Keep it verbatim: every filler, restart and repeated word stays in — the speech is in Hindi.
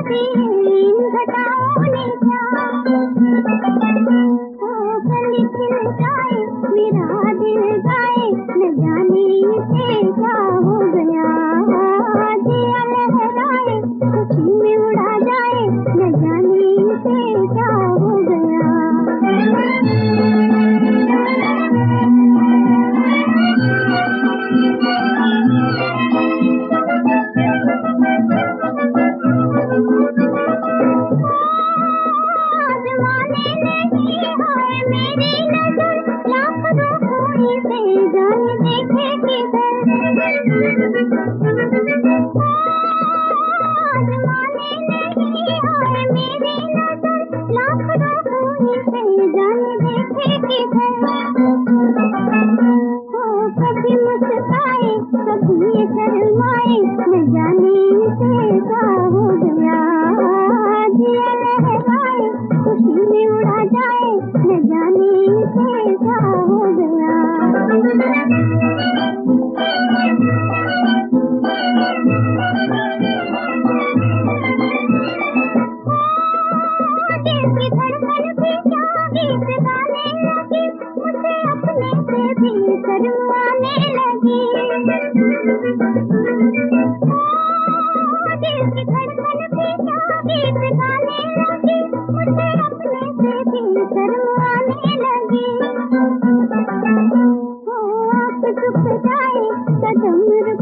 दी इन घटाओं ने क्या। ओ कली खिल जाए मेरा दिल गाए, न जाने इसे क्या हो गया। दिया लहराए खुशी में उड़ा जाए, न जाने इसे क्या हो गया। कभी मुस्काए कभी शर्माए, न जाने इसे क्या हो गया। दिया लहराए खुशी में उड़ा जाए, न जाने इसे क्या हो गया। दिल की धड़कन भी क्या गीत गाने लगी, मुझे अपने से भी शर्माने लगी। दिल की धड़कन भी क्या गीत गाने लगी, मुझे अपने से भी शर्माने लगी। ओ आप झुक जाए कदम